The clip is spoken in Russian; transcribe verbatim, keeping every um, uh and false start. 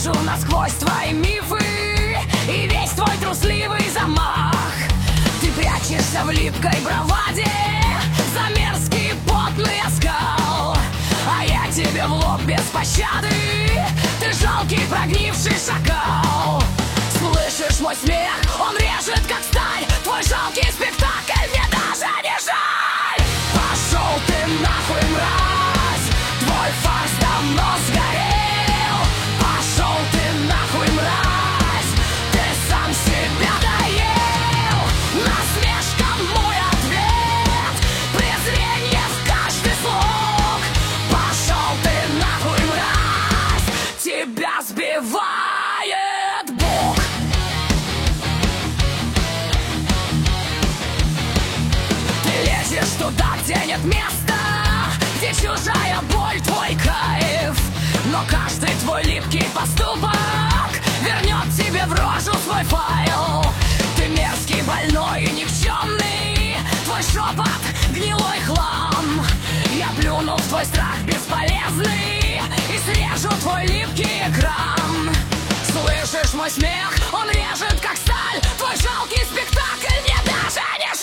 Вижу насквозь твои мифы и весь твой трусливый замах. Ты прячешься в липкой браваде за мерзкий потный оскал, а я тебе в лоб без пощады. Ты жалкий прогнивший шакал. Слышишь мой смех? Он режет как сталь. Твой жалкий спектакль мне даже не жаль. Пошел ты нахуй, мразь. Твой фарс давно сгорел. Пошел ты нахуй, мразь. Ты сам себя доел. Насмешка мой ответ. Презрение в каждый слог. Пошел ты нахуй, мразь. Тебя сбивает Бог. Ты лезешь туда, где нет места, где чужая боль твой кайф. Но каждый твой липкий поступок вернет тебе в рожу свой файл. Ты мерзкий, больной и никчемный. Твой шепот гнилой хлам. Я плюну в твой страх бесполезный и срежу твой липкий экран. Слышишь мой смех? Он режет как сталь. Твой жалкий спектакль мне даже не жаль.